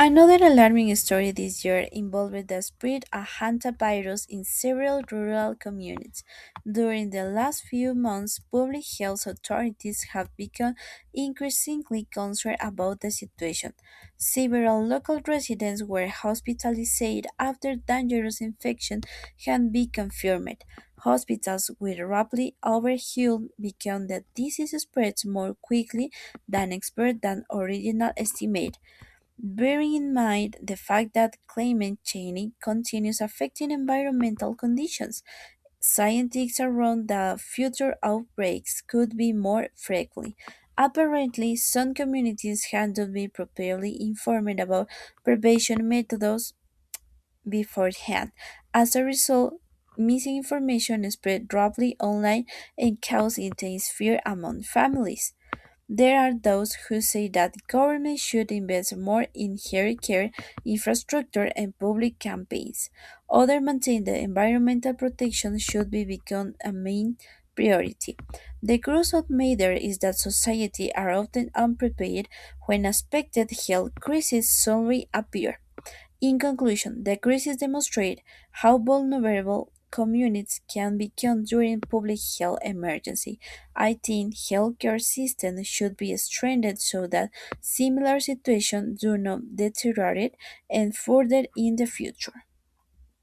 Another alarming story this year involved the spread of hantavirus in several rural communities. During the last few months, public health authorities have become increasingly concerned about the situation. Several local residents were hospitalized after dangerous infection had been confirmed. Hospitals were rapidly overwhelmed because the disease spreads more quickly than experts than original estimate. Bearing in mind the fact that climate change continues affecting environmental conditions, scientists warn that future outbreaks could be more frequent. Apparently, some communities have not been properly informed about prevention methods beforehand. As a result, missing information spread rapidly online and caused intense fear among families. There are those who say that government should invest more in health care infrastructure and public campaigns. Others maintain that environmental protection should be become a main priority. The crucial matter is that society are often unprepared when unexpected health crises suddenly appear. In conclusion, the crisis demonstrates how vulnerable communities can become during public health emergency. I think healthcare systems should be strengthened so that similar situations do not deteriorate and further in the future.